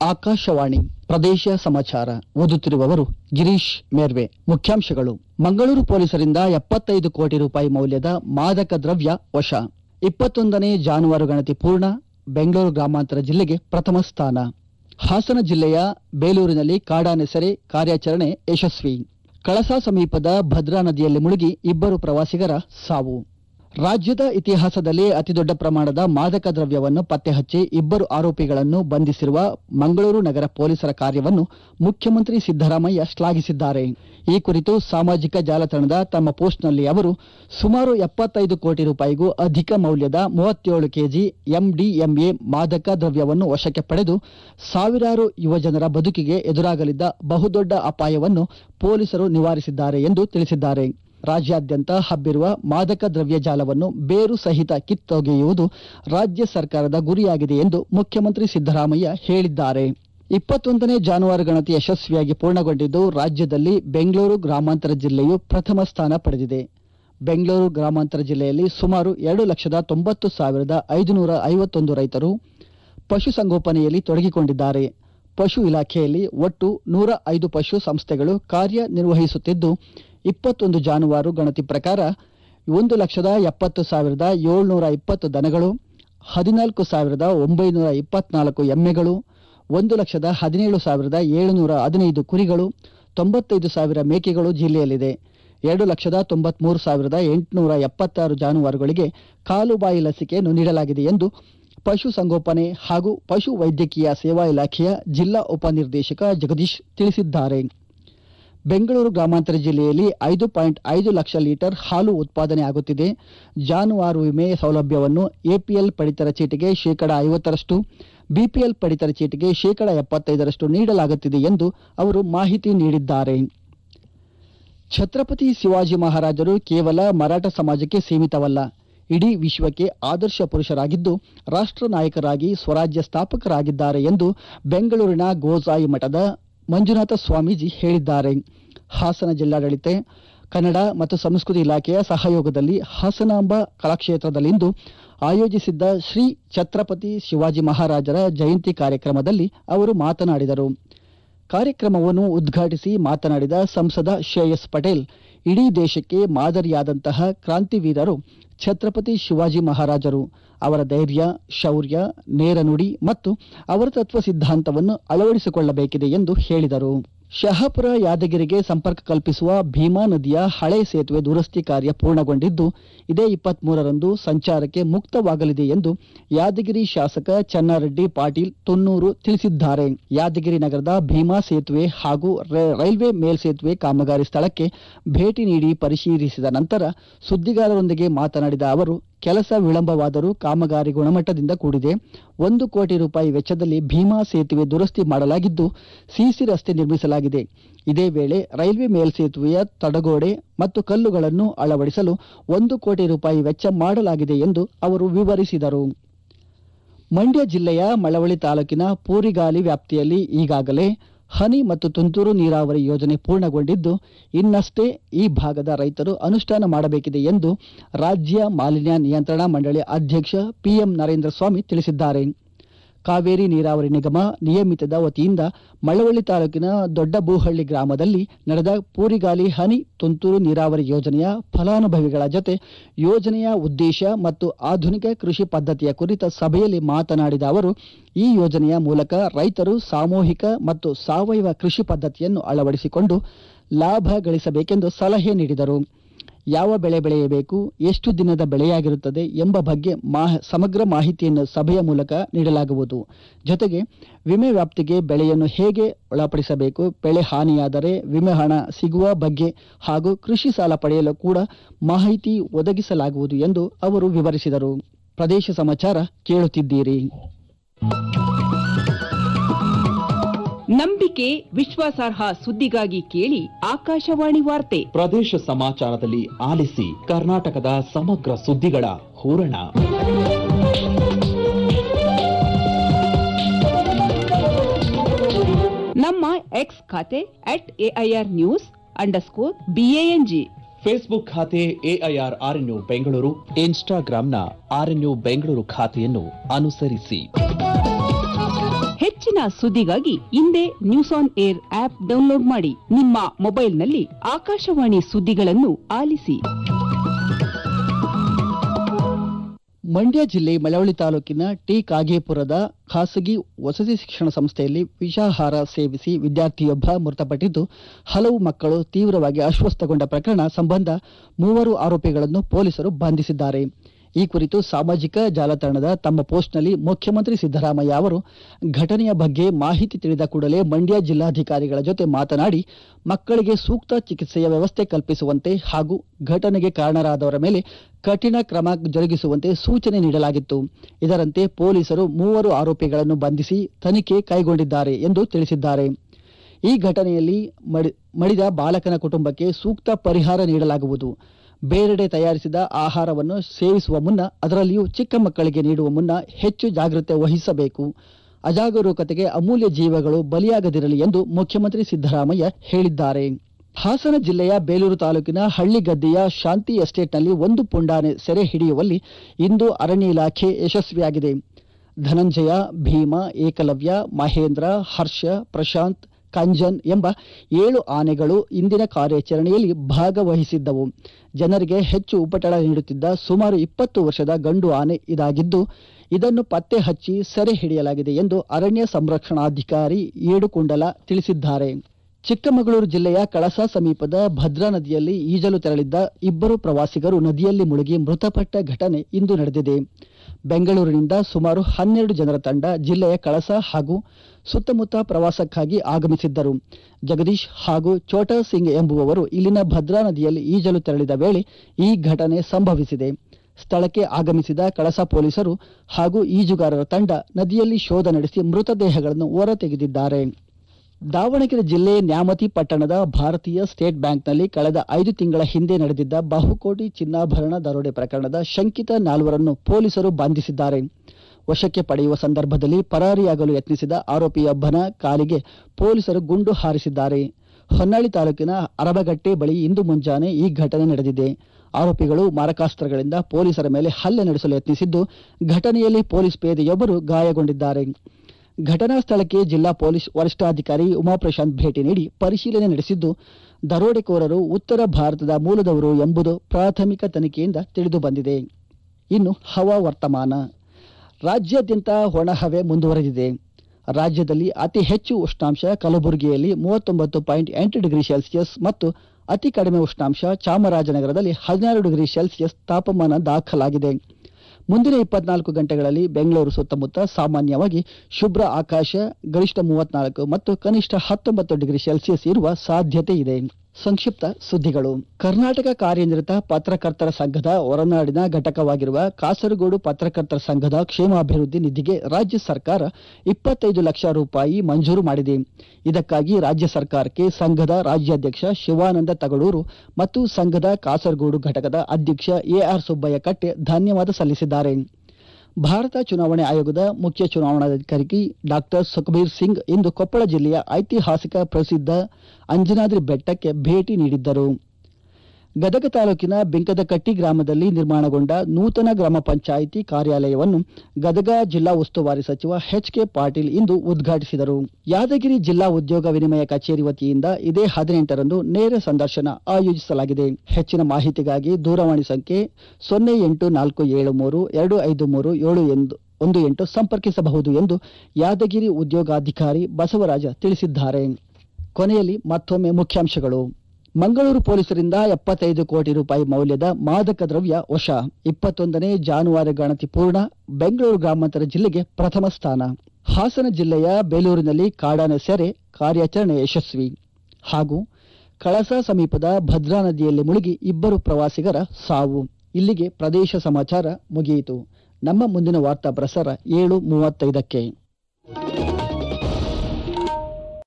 ಆಕಾಶವಾಣಿ ಪ್ರದೇಶ ಸಮಾಚಾರ ಓದುತ್ತಿರುವವರು ಗಿರೀಶ್ ಮೇರ್ವೆ. ಮುಖ್ಯಾಂಶಗಳು: ಮಂಗಳೂರು ಪೊಲೀಸರಿಂದ 75 ಕೋಟಿ ರೂಪಾಯಿ ಮೌಲ್ಯದ ಮಾದಕ ದ್ರವ್ಯ ವಶ. 21ನೇ ಜಾನುವಾರು ಗಣತಿ ಪೂರ್ಣ. ಬೆಂಗಳೂರು ಗ್ರಾಮಾಂತರ ಜಿಲ್ಲೆಗೆ ಪ್ರಥಮ ಸ್ಥಾನ. ಹಾಸನ ಜಿಲ್ಲೆಯ ಬೇಲೂರಿನಲ್ಲಿ ಕಾಡಾನೆಸರೆ ಕಾರ್ಯಾಚರಣೆ ಯಶಸ್ವಿ. ಕಳಸಾ ಸಮೀಪದ ಭದ್ರಾ ನದಿಯಲ್ಲಿ ಮುಳುಗಿ 2 ಪ್ರವಾಸಿಗರ ಸಾವು. ರಾಜ್ಯದ ಇತಿಹಾಸದಲ್ಲಿ ಅತಿದೊಡ್ಡ ಪ್ರಮಾಣದ ಮಾದಕ ದ್ರವ್ಯವನ್ನು ಪತ್ತೆ ಹಚ್ಚಿ 2 ಆರೋಪಿಗಳನ್ನು ಬಂಧಿಸಿರುವ ಮಂಗಳೂರು ನಗರ ಪೊಲೀಸರ ಕಾರ್ಯವನ್ನು ಮುಖ್ಯಮಂತ್ರಿ ಸಿದ್ದರಾಮಯ್ಯ ಶ್ಲಾಘಿಸಿದ್ದಾರೆ. ಈ ಕುರಿತು ಸಾಮಾಜಿಕ ಜಾಲತಾಣದ ತಮ್ಮ ಪೋಸ್ಟ್ನಲ್ಲಿ ಅವರು, ಸುಮಾರು 75 ಕೋಟಿ ರೂಪಾಯಿಗೂ ಅಧಿಕ ಮೌಲ್ಯದ 37 ಕೆಜಿ ಎಂಡಿಎಂಎ ಮಾದಕ ದ್ರವ್ಯವನ್ನು ವಶಕ್ಕೆ ಪಡೆದು ಸಾವಿರಾರು ಯುವಜನರ ಬದುಕಿಗೆ ಎದುರಾಗಲಿದ್ದ ಬಹುದೊಡ್ಡ ಅಪಾಯವನ್ನು ಪೊಲೀಸರು ನಿವಾರಿಸಿದ್ದಾರೆ ಎಂದು ತಿಳಿಸಿದ್ದಾರೆ. ರಾಜ್ಯಾದ್ಯಂತ ಹಬ್ಬಿರುವ ಮಾದಕ ದ್ರವ್ಯ ಜಾಲವನ್ನು ಬೇರು ಸಹಿತ ಕಿತ್ತೊಗೆಯುವುದು ರಾಜ್ಯ ಸರ್ಕಾರದ ಗುರಿಯಾಗಿದೆ ಎಂದು ಮುಖ್ಯಮಂತ್ರಿ ಸಿದ್ದರಾಮಯ್ಯ ಹೇಳಿದ್ದಾರೆ. 21ನೇ ಜಾನುವಾರು ಗಣತಿ ಯಶಸ್ವಿಯಾಗಿ ಪೂರ್ಣಗೊಂಡಿದ್ದು, ರಾಜ್ಯದಲ್ಲಿ ಬೆಂಗಳೂರು ಗ್ರಾಮಾಂತರ ಜಿಲ್ಲೆಯು ಪ್ರಥಮ ಸ್ಥಾನ ಪಡೆದಿದೆ. ಬೆಂಗಳೂರು ಗ್ರಾಮಾಂತರ ಜಿಲ್ಲೆಯಲ್ಲಿ ಸುಮಾರು 2,90,551 ರೈತರು ಪಶುಸಂಗೋಪನೆಯಲ್ಲಿ ತೊಡಗಿಕೊಂಡಿದ್ದಾರೆ. ಪಶು ಇಲಾಖೆಯಲ್ಲಿ ಒಟ್ಟು 105 ಪಶು ಸಂಸ್ಥೆಗಳು ಕಾರ್ಯನಿರ್ವಹಿಸುತ್ತಿದ್ದು, 21 ಜಾನುವಾರು ಗಣತಿ ಪ್ರಕಾರ 1,70,720 ದನಗಳು, 14,924 ಎಮ್ಮೆಗಳು, 1,17,715 ಕುರಿಗಳು, 95,000 ಮೇಕೆಗಳು ಜಿಲ್ಲೆಯಲ್ಲಿದೆ. 2,93,876 ಜಾನುವಾರುಗಳಿಗೆ ಕಾಲುಬಾಯಿ ಲಸಿಕೆಯನ್ನು ನೀಡಲಾಗಿದೆ ಎಂದು ಪಶುಸಂಗೋಪನೆ ಹಾಗೂ ಪಶು ವೈದ್ಯಕೀಯ ಸೇವಾ ಇಲಾಖೆಯ ಜಿಲ್ಲಾ ಉಪನಿರ್ದೇಶಕ ಜಗದೀಶ್ ತಿಳಿಸಿದ್ದಾರೆ. ಬೆಂಗಳೂರು ಗ್ರಾಮಾಂತರ ಜಿಲ್ಲೆಯಲ್ಲಿ 5.5 ಲಕ್ಷ ಲೀಟರ್ ಹಾಲು ಉತ್ಪಾದನೆ ಆಗುತ್ತಿದೆ. ಜಾನುವಾರು ವಿಮೆ ಸೌಲಭ್ಯವನ್ನು ಎಪಿಎಲ್ ಪಡಿತರ ಚೀಟಿಗೆ 50%, ಬಿಪಿಎಲ್ ಪಡಿತರ ಚೀಟಿಗೆ 75% ನೀಡಲಾಗುತ್ತಿದೆ ಎಂದು ಅವರು ಮಾಹಿತಿ ನೀಡಿದ್ದಾರೆ. ಛತ್ರಪತಿ ಶಿವಾಜಿ ಮಹಾರಾಜರು ಕೇವಲ ಮರಾಠ ಸಮಾಜಕ್ಕೆ ಸೀಮಿತವಲ್ಲ, ಇಡೀ ವಿಶ್ವಕ್ಕೆ ಆದರ್ಶ ಪುರುಷರಾಗಿದ್ದು ರಾಷ್ಟ್ರ ನಾಯಕರಾಗಿ ಸ್ವರಾಜ್ಯ ಸ್ಥಾಪಕರಾಗಿದ್ದಾರೆ ಎಂದು ಬೆಂಗಳೂರಿನ ಗೋಸಾಯಿ ಮಠದ ಮಂಜುನಾಥ ಸ್ವಾಮೀಜಿ ಹೇಳಿದ್ದಾರೆ. ಹಾಸನ ಜಿಲ್ಲಾಡಳಿತ, ಕನ್ನಡ ಮತ್ತು ಸಂಸ್ಕೃತಿ ಇಲಾಖೆಯ ಸಹಯೋಗದಲ್ಲಿ ಹಾಸನಾಂಬ ಕಲಾಕ್ಷೇತ್ರದಲ್ಲಿಂದು ಆಯೋಜಿಸಿದ್ದ ಶ್ರೀ ಛತ್ರಪತಿ ಶಿವಾಜಿ ಮಹಾರಾಜರ ಜಯಂತಿ ಕಾರ್ಯಕ್ರಮದಲ್ಲಿ ಅವರು ಮಾತನಾಡಿದರು. ಕಾರ್ಯಕ್ರಮವನ್ನು ಉದ್ಘಾಟಿಸಿ ಮಾತನಾಡಿದ ಸಂಸದ ಶ್ರೇಯಸ್ ಪಟೇಲ್, ಇಡೀ ದೇಶಕ್ಕೆ ಮಾದರಿಯಾದಂತಹ ಕ್ರಾಂತಿವೀರರು ಛತ್ರಪತಿ ಶಿವಾಜಿ ಮಹಾರಾಜರು. ಅವರ ಧೈರ್ಯ, ಶೌರ್ಯ, ನೇರ ನುಡಿ ಮತ್ತು ಅವರ ತತ್ವ ಸಿದ್ಧಾಂತವನ್ನು ಅಳವಡಿಸಿಕೊಳ್ಳಬೇಕಿದೆ ಎಂದು ಹೇಳಿದರು. ಶಹಾಪುರ ಯಾದಗಿರಿಗೆ ಸಂಪರ್ಕ ಕಲ್ಪಿಸುವ ಭೀಮಾ ನದಿಯ ಹಳೆ ಸೇತುವೆ ದುರಸ್ತಿ ಕಾರ್ಯ ಪೂರ್ಣಗೊಂಡಿದ್ದು, ಇದೇ 23ರಂದು ಸಂಚಾರಕ್ಕೆ ಮುಕ್ತವಾಗಲಿದೆ ಎಂದು ಯಾದಗಿರಿ ಶಾಸಕ ಚನ್ನಾರೆಡ್ಡಿ ಪಾಟೀಲ್ ತೊನ್ನೂರು ತಿಳಿಸಿದ್ದಾರೆ. ಯಾದಗಿರಿ ನಗರದ ಭೀಮಾ ಸೇತುವೆ ಹಾಗೂ ರೈಲ್ವೆ ಮೇಲ್ಸೇತುವೆ ಕಾಮಗಾರಿ ಸ್ಥಳಕ್ಕೆ ಭೇಟಿ ನೀಡಿ ಪರಿಶೀಲಿಸಿದ ನಂತರ ಸುದ್ದಿಗಾರರೊಂದಿಗೆ ಮಾತನಾಡಿದ ಅವರು, ಕೆಲಸ ವಿಳಂಬವಾದರೂ ಕಾಮಗಾರಿ ಗುಣಮಟ್ಟದಿಂದ ಕೂಡಿದೆ. 1 ಕೋಟಿ ರೂಪಾಯಿ ವೆಚ್ಚದಲ್ಲಿ ಭೀಮಾ ಸೇತುವೆ ದುರಸ್ತಿ ಮಾಡಲಾಗಿದ್ದು, ಸಿಸಿ ರಸ್ತೆ ನಿರ್ಮಿಸಲಾಗಿದೆ. ಇದೇ ವೇಳೆ ರೈಲ್ವೆ ಮೇಲ್ಸೇತುವೆಯ ತಡೆಗೋಡೆ ಮತ್ತು ಕಲ್ಲುಗಳನ್ನು ಅಳವಡಿಸಲು 1 ಕೋಟಿ ರೂಪಾಯಿ ವೆಚ್ಚ ಮಾಡಲಾಗಿದೆ ಎಂದು ಅವರು ವಿವರಿಸಿದರು. ಮಂಡ್ಯ ಜಿಲ್ಲೆಯ ಮಳವಳ್ಳಿ ತಾಲೂಕಿನ ಪೂರಿಗಾಲಿ ವ್ಯಾಪ್ತಿಯಲ್ಲಿ ಈಗಾಗಲೇ ಹನಿ ಮತ್ತು ತುಂತುರು ನೀರಾವರಿ ಯೋಜನೆ ಪೂರ್ಣಗೊಂಡಿದ್ದು, ಇನ್ನಷ್ಟೇ ಈ ಭಾಗದ ರೈತರು ಅನುಷ್ಠಾನ ಮಾಡಬೇಕಿದೆ ಎಂದು ರಾಜ್ಯ ಮಾಲಿನ್ಯ ನಿಯಂತ್ರಣ ಮಂಡಳಿ ಅಧ್ಯಕ್ಷ ಪಿಎಂ ನರೇಂದ್ರ ಸ್ವಾಮಿ ತಿಳಿಸಿದ್ದಾರೆ. ಕಾವೇರಿ ನೀರಾವರಿ ನಿಗಮ ನಿಯಮಿತದ ವತಿಯಿಂದ ಮಳವಳ್ಳಿ ತಾಲೂಕಿನ ದೊಡ್ಡಬೂಹಳ್ಳಿ ಗ್ರಾಮದಲ್ಲಿ ನಡೆದ ಪೂರಿಗಾಲಿ ಹನಿ ತುಂತುರು ನೀರಾವರಿ ಯೋಜನೆಯ ಫಲಾನುಭವಿಗಳ ಜೊತೆ ಯೋಜನೆಯ ಉದ್ದೇಶ ಮತ್ತು ಆಧುನಿಕ ಕೃಷಿ ಪದ್ಧತಿಯ ಕುರಿತ ಸಭೆಯಲ್ಲಿ ಮಾತನಾಡಿದ ಅವರು, ಈ ಯೋಜನೆಯ ಮೂಲಕ ರೈತರು ಸಾಮೂಹಿಕ ಮತ್ತು ಸಾವಯವ ಕೃಷಿ ಪದ್ಧತಿಯನ್ನು ಅಳವಡಿಸಿಕೊಂಡು ಲಾಭ ಗಳಿಸಬೇಕೆಂದು ಸಲಹೆ ನೀಡಿದರು. ಯಾವ ಬೆಳೆ ಬೆಳೆಯಬೇಕು, ಎಷ್ಟು ದಿನದ ಬೆಳೆಯಾಗಿರುತ್ತದೆ ಎಂಬ ಬಗ್ಗೆ ಸಮಗ್ರ ಮಾಹಿತಿಯನ್ನು ಸಭೆಯ ಮೂಲಕ ನೀಡಲಾಗುವುದು. ಜೊತೆಗೆ ವಿಮೆ ವ್ಯಾಪ್ತಿಗೆ ಬೆಳೆಯನ್ನು ಹೇಗೆ ಒಳಪಡಿಸಬೇಕು, ಬೆಳೆ ಹಾನಿಯಾದರೆ ವಿಮೆ ಹಣ ಸಿಗುವ ಬಗ್ಗೆ ಹಾಗೂ ಕೃಷಿ ಸಾಲ ಪಡೆಯಲು ಕೂಡ ಮಾಹಿತಿ ಒದಗಿಸಲಾಗುವುದು ಎಂದು ಅವರು ವಿವರಿಸಿದರು. ಪ್ರದೇಶ ಸಮಾಚಾರ ಕೇಳುತ್ತಿದ್ದೀರಿ. ನಂಬಿಕೆ, ವಿಶ್ವಾಸಾರ್ಹ ಸುದ್ದಿಗಾಗಿ ಕೇಳಿ ಆಕಾಶವಾಣಿ ವಾರ್ತೆ. ಪ್ರದೇಶ ಸಮಾಚಾರದಲ್ಲಿ ಆಲಿಸಿ ಕರ್ನಾಟಕದ ಸಮಗ್ರ ಸುದ್ದಿಗಳ ಹೂರಣ. ನಮ್ಮ ಎಕ್ಸ್ ಖಾತೆ @AIR_News_BANG, ಫೇಸ್ಬುಕ್ ಖಾತೆ AIR RNU Bengaluru, ಇನ್ಸ್ಟಾಗ್ರಾಂನ RNU Bengaluru ಖಾತೆಯನ್ನು ಅನುಸರಿಸಿ. ಹೆಚ್ಚಿನ ಸುದ್ದಿಗಾಗಿ ಇಂದೇ news on air app download ಮಾಡಿ ನಿಮ್ಮ ಮೊಬೈಲ್ನಲ್ಲಿ ಆಕಾಶವಾಣಿ ಸುದ್ದಿಗಳನ್ನು ಆಲಿಸಿ. ಮಂಡ್ಯ ಜಿಲ್ಲೆ ಮಳವಳ್ಳಿ ತಾಲೂಕಿನ ಟಿ ಕಾಗೇಪುರದ ಖಾಸಗಿ ವಸತಿ ಶಿಕ್ಷಣ ಸಂಸ್ಥೆಯಲ್ಲಿ ವಿಷಾಹಾರ ಸೇವಿಸಿ ವಿದ್ಯಾರ್ಥಿಯೊಬ್ಬ ಮೃತಪಟ್ಟಿದ್ದು, ಹಲವು ಮಕ್ಕಳು ತೀವ್ರವಾಗಿ ಅಸ್ವಸ್ಥಗೊಂಡ ಪ್ರಕರಣ ಸಂಬಂಧ 3 ಆರೋಪಿಗಳನ್ನು ಪೊಲೀಸರು ಬಂಧಿಸಿದ್ದಾರೆ. ಈ ಕುರಿತು ಸಾಮಾಜಿಕ ಜಾಲತಾಣದ ತಮ್ಮ ಪೋಸ್ಟ್ನಲ್ಲಿ ಮುಖ್ಯಮಂತ್ರಿ ಸಿದ್ದರಾಮಯ್ಯ ಅವರು ಘಟನೆಯ ಬಗ್ಗೆ ಮಾಹಿತಿ ತಿಳಿದ ಕೂಡಲೇ ಮಂಡ್ಯ ಜಿಲ್ಲಾಧಿಕಾರಿಗಳ ಜೊತೆ ಮಾತನಾಡಿ ಮಕ್ಕಳಿಗೆ ಸೂಕ್ತ ಚಿಕಿತ್ಸೆಯ ವ್ಯವಸ್ಥೆ ಕಲ್ಪಿಸುವಂತೆ ಹಾಗೂ ಘಟನೆಗೆ ಕಾರಣರಾದವರ ಮೇಲೆ ಕಠಿಣ ಕ್ರಮ ಜರುಗಿಸುವಂತೆ ಸೂಚನೆ ನೀಡಲಾಗಿತ್ತು. ಇದರಂತೆ ಪೊಲೀಸರು 3 ಆರೋಪಿಗಳನ್ನು ಬಂಧಿಸಿ ತನಿಖೆ ಕೈಗೊಂಡಿದ್ದಾರೆ ಎಂದು ತಿಳಿಸಿದ್ದಾರೆ. ಈ ಘಟನೆಯಲ್ಲಿ ಮಡಿದ ಬಾಲಕನ ಕುಟುಂಬಕ್ಕೆ ಸೂಕ್ತ ಪರಿಹಾರ ನೀಡಲಾಗುವುದು. ಬೇರೆಡೆ ತಯಾರಿಸಿದ ಆಹಾರವನ್ನು ಸೇವಿಸುವ ಮುನ್ನ, ಅದರಲ್ಲಿಯೂ ಚಿಕ್ಕ ಮಕ್ಕಳಿಗೆ ನೀಡುವ ಮುನ್ನ ಹೆಚ್ಚು ಜಾಗೃತೆ ವಹಿಸಬೇಕು. ಅಜಾಗರೂಕತೆಗೆ ಅಮೂಲ್ಯ ಜೀವಗಳು ಬಲಿಯಾಗದಿರಲಿ ಎಂದು ಮುಖ್ಯಮಂತ್ರಿ ಸಿದ್ದರಾಮಯ್ಯ ಹೇಳಿದ್ದಾರೆ. ಹಾಸನ ಜಿಲ್ಲೆಯ ಬೇಲೂರು ತಾಲೂಕಿನ ಹಳ್ಳಿಗದ್ದೆಯ ಶಾಂತಿ ಎಸ್ಟೇಟ್ನಲ್ಲಿ 1 ಪುಂಡಾನೆ ಸೆರೆ ಹಿಡಿಯುವಲ್ಲಿ ಇಂದು ಅರಣ್ಯ ಇಲಾಖೆ ಯಶಸ್ವಿಯಾಗಿದೆ. ಧನಂಜಯ, ಭೀಮ, ಏಕಲವ್ಯ, ಮಹೇಂದ್ರ, ಹರ್ಷ, ಪ್ರಶಾಂತ್, ಕಂಜನ್ ಎಂಬ 7 ಆನೆಗಳು ಇಂದಿನ ಕಾರ್ಯಾಚರಣೆಯಲ್ಲಿ ಭಾಗವಹಿಸಿದ್ದವು. ಜನರಿಗೆ ಹೆಚ್ಚು ಉಪಟಳ ನೀಡುತ್ತಿದ್ದ ಸುಮಾರು 20 ವರ್ಷದ ಗಂಡು ಆನೆ ಇದಾಗಿದ್ದು, ಇದನ್ನು ಪತ್ತೆ ಹಚ್ಚಿ ಸೆರೆ ಹಿಡಿಯಲಾಗಿದೆ ಎಂದು ಅರಣ್ಯ ಸಂರಕ್ಷಣಾಧಿಕಾರಿ ಏಡುಕೊಂಡಲ ತಿಳಿಸಿದ್ದಾರೆ. ಚಿಕ್ಕಮಗಳೂರು ಜಿಲ್ಲೆಯ ಕಳಸಾ ಸಮೀಪದ ಭದ್ರಾ ನದಿಯಲ್ಲಿ ಈಜಲು ತೆರಳಿದ್ದ 2 ಪ್ರವಾಸಿಗರು ನದಿಯಲ್ಲಿ ಮುಳುಗಿ ಮೃತಪಟ್ಟ ಘಟನೆ ಇಂದು ನಡೆದಿದೆ. ಬೆಂಗಳೂರಿನಿಂದ ಸುಮಾರು 12 ಜನರ ತಂಡ ಜಿಲ್ಲೆಯ ಕಳಸಾ ಹಾಗೂ ಸುತ್ತಮುತ್ತ ಪ್ರವಾಸಕ್ಕಾಗಿ ಆಗಮಿಸಿದ್ದರು. ಜಗದೀಶ್ ಹಾಗೂ ಛೋಟಾ ಸಿಂಗ್ ಎಂಬುವವರು ಇಲ್ಲಿನ ಭದ್ರಾ ನದಿಯಲ್ಲಿ ಈಜಲು ತೆರಳಿದ ವೇಳೆ ಈ ಘಟನೆ ಸಂಭವಿಸಿದೆ. ಸ್ಥಳಕ್ಕೆ ಆಗಮಿಸಿದ ಕಳಸಾ ಪೊಲೀಸರು ಹಾಗೂ ಈಜುಗಾರರ ತಂಡ ನದಿಯಲ್ಲಿ ಶೋಧ ನಡೆಸಿ ಮೃತದೇಹಗಳನ್ನು ಹೊರತೆಗೆದಿದ್ದಾರೆ. ದಾವಣಗೆರೆ ಜಿಲ್ಲೆ ನ್ಯಾಮತಿ ಪಟ್ಟಣದ ಭಾರತೀಯ ಸ್ಟೇಟ್ ಬ್ಯಾಂಕ್ನಲ್ಲಿ ಕಳೆದ 5 ತಿಂಗಳ ಹಿಂದೆ ನಡೆದಿದ್ದ ಬಹುಕೋಟಿ ಚಿನ್ನಾಭರಣ ದರೋಡೆ ಪ್ರಕರಣದ ಶಂಕಿತ 4ರನ್ನು ಪೊಲೀಸರು ಬಂಧಿಸಿದ್ದಾರೆ. ವಶಕ್ಕೆ ಪಡೆಯುವ ಸಂದರ್ಭದಲ್ಲಿ ಪರಾರಿಯಾಗಲು ಯತ್ನಿಸಿದ ಆರೋಪಿಯೊಬ್ಬನ ಕಾಲಿಗೆ ಪೊಲೀಸರು ಗುಂಡು ಹಾರಿಸಿದ್ದಾರೆ. ಹೊನ್ನಾಳಿ ತಾಲೂಕಿನ ಅರಬಗಟ್ಟೆ ಬಳಿ ಇಂದು ಮುಂಜಾನೆ ಈ ಘಟನೆ ನಡೆದಿದೆ. ಆರೋಪಿಗಳು ಮಾರಕಾಸ್ತ್ರಗಳಿಂದ ಪೊಲೀಸರ ಮೇಲೆ ಹಲ್ಲೆ ನಡೆಸಲು ಯತ್ನಿಸಿದ್ದು, ಘಟನೆಯಲ್ಲಿ ಪೊಲೀಸ್ ಪೇದೆಯೊಬ್ಬರು ಗಾಯಗೊಂಡಿದ್ದಾರೆ. ಘಟನಾ ಸ್ಥಳಕ್ಕೆ ಜಿಲ್ಲಾ ಪೊಲೀಸ್ ವರಿಷ್ಠಾಧಿಕಾರಿ ಉಮಾಪ್ರಶಾಂತ್ ಭೇಟಿ ನೀಡಿ ಪರಿಶೀಲನೆ ನಡೆಸಿದ್ದು, ದರೋಡೆಕೋರರು ಉತ್ತರ ಭಾರತದ ಮೂಲದವರು ಎಂಬುದು ಪ್ರಾಥಮಿಕ ತನಿಖೆಯಿಂದ ತಿಳಿದು ಬಂದಿದೆ. ಇನ್ನು ಹವಾವರ್ತಮಾನ. ರಾಜ್ಯಾದ್ಯಂತ ಒಣಹವೆ ಮುಂದುವರೆದಿದೆ. ರಾಜ್ಯದಲ್ಲಿ ಅತಿ ಹೆಚ್ಚು ಉಷ್ಣಾಂಶ ಕಲಬುರಗಿಯಲ್ಲಿ 39.8 ಡಿಗ್ರಿ ಸೆಲ್ಸಿಯಸ್ ಮತ್ತು ಅತಿ ಕಡಿಮೆ ಉಷ್ಣಾಂಶ ಚಾಮರಾಜನಗರದಲ್ಲಿ 16 ಡಿಗ್ರಿ ಸೆಲ್ಸಿಯಸ್ ತಾಪಮಾನ ದಾಖಲಾಗಿದೆ. ಮುಂದಿನ 24 ಗಂಟೆಗಳಲ್ಲಿ ಬೆಂಗಳೂರು ಸುತ್ತಮುತ್ತ ಸಾಮಾನ್ಯವಾಗಿ ಶುಭ್ರ ಆಕಾಶ, ಗರಿಷ್ಠ 34 ಮತ್ತು ಕನಿಷ್ಠ 19 ಡಿಗ್ರಿ ಸೆಲ್ಸಿಯಸ್ ಇರುವ ಸಾಧ್ಯತೆ ಇದೆ. ಸಂಕ್ಷಿಪ್ತ ಸುದ್ದಿಗಳು. ಕರ್ನಾಟಕ ಕಾರ್ಯನಿರತ ಪತ್ರಕರ್ತರ ಸಂಘದ ಹೊರನಾಡಿನ ಘಟಕವಾಗಿರುವ ಕಾಸರಗೋಡು ಪತ್ರಕರ್ತರ ಸಂಘದ ಕ್ಷೇಮಾಭಿವೃದ್ಧಿ ನಿಧಿಗೆ ರಾಜ್ಯ ಸರ್ಕಾರ 25 ಲಕ್ಷ ರೂಪಾಯಿ ಮಂಜೂರು ಮಾಡಿದೆ. ಇದಕ್ಕಾಗಿ ರಾಜ್ಯ ಸರ್ಕಾರಕ್ಕೆ ಸಂಘದ ರಾಜ್ಯಾಧ್ಯಕ್ಷ ಶಿವಾನಂದ ತಗಡೂರು ಮತ್ತು ಸಂಘದ ಕಾಸರಗೋಡು ಘಟಕದ ಅಧ್ಯಕ್ಷ ಎಆರ್ ಸುಬ್ಬಯ್ಯ ಕಟ್ಟೆ ಧನ್ಯವಾದ ಸಲ್ಲಿಸಿದ್ದಾರೆ. ಭಾರತ ಚುನಾವಣಾ ಆಯೋಗದ ಮುಖ್ಯ ಚುನಾವಣಾಧಿಕಾರಿ ಡಾಕ್ಟರ್ ಸುಖಬೀರ್ ಸಿಂಗ್ ಇಂದು ಕೊಪ್ಪಳ ಜಿಲ್ಲೆಯ ಐತಿಹಾಸಿಕ ಪ್ರಸಿದ್ಧ ಅಂಜನಾದ್ರಿ ಬೆಟ್ಟಕ್ಕೆ ಭೇಟಿ ನೀಡಿದ್ದರು. ಗದಗ ತಾಲೂಕಿನ ಬಿಂಕದಕಟ್ಟಿ ಗ್ರಾಮದಲ್ಲಿ ನಿರ್ಮಾಣಗೊಂಡ ನೂತನ ಗ್ರಾಮ ಪಂಚಾಯಿತಿ ಕಾರ್ಯಾಲಯವನ್ನು ಗದಗ ಜಿಲ್ಲಾ ಉಸ್ತುವಾರಿ ಸಚಿವ ಎಚ್.ಕೆ. ಪಾಟೀಲ್ ಇಂದು ಉದ್ಘಾಟಿಸಿದರು. ಯಾದಗಿರಿ ಜಿಲ್ಲಾ ಉದ್ಯೋಗ ವಿನಿಮಯ ಕಚೇರಿ ವತಿಯಿಂದ ಇದೇ 18ರಂದು ನೇರ ಸಂದರ್ಶನ ಆಯೋಜಿಸಲಾಗಿದೆ. ಹೆಚ್ಚಿನ ಮಾಹಿತಿಗಾಗಿ ದೂರವಾಣಿ ಸಂಖ್ಯೆ 084732537718 ಸಂಪರ್ಕಿಸಬಹುದು ಎಂದು ಯಾದಗಿರಿ ಉದ್ಯೋಗಾಧಿಕಾರಿ ಬಸವರಾಜ ತಿಳಿಸಿದ್ದಾರೆ. ಕೊನೆಯಲ್ಲಿ ಮತ್ತೊಮ್ಮೆ ಮುಖ್ಯಾಂಶಗಳು. ಮಂಗಳೂರು ಪೊಲೀಸರಿಂದ 75 ಕೋಟಿ ರೂಪಾಯಿ ಮೌಲ್ಯದ ಮಾದಕ ದ್ರವ್ಯ ವಶ. 21ನೇ ಜಾನುವಾರು ಗಣತಿ ಪೂರ್ಣ. ಬೆಂಗಳೂರು ಗ್ರಾಮಾಂತರ ಜಿಲ್ಲೆಗೆ ಪ್ರಥಮ ಸ್ಥಾನ. ಹಾಸನ ಜಿಲ್ಲೆಯ ಬೇಲೂರಿನಲ್ಲಿ ಕಾಡಾನೆ ಸೆರೆ, ಕಾರ್ಯಾಚರಣೆ ಯಶಸ್ವಿ. ಹಾಗೂ ಕಳಸಾ ಸಮೀಪದ ಭದ್ರಾ ನದಿಯಲ್ಲಿ ಮುಳುಗಿ 2 ಪ್ರವಾಸಿಗರ ಸಾವು. ಇಲ್ಲಿಗೆ ಪ್ರದೇಶ ಸಮಾಚಾರ ಮುಗಿಯಿತು. ನಮ್ಮ ಮುಂದಿನ ವಾರ್ತಾ ಪ್ರಸಾರ 7:35ಕ್ಕೆ.